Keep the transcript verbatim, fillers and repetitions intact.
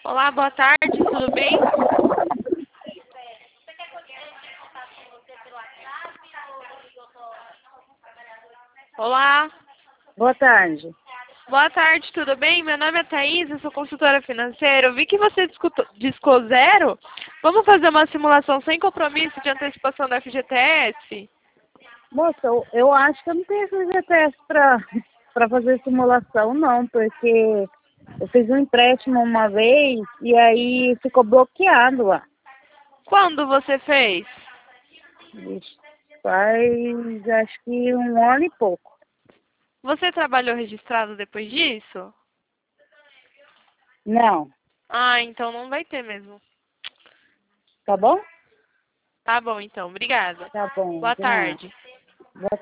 Olá, boa tarde, tudo bem? Olá, Boa tarde. boa tarde, tudo bem? Meu nome é Thaís, eu sou consultora financeira. Eu vi que você discutou- discou zero. Vamos fazer uma simulação sem compromisso de antecipação da F G T S? Moça, eu, eu acho que eu não tenho F G T S para para fazer simulação, não, porque eu fiz um empréstimo uma vez e aí ficou bloqueado lá. Quando você fez? Ixi, faz acho que um ano e pouco. Você trabalhou registrado depois disso? Não, Ah, então não vai ter mesmo. tá bom? Tá bom, então. Obrigada. Tá bom, Boa de nada. tarde. Boa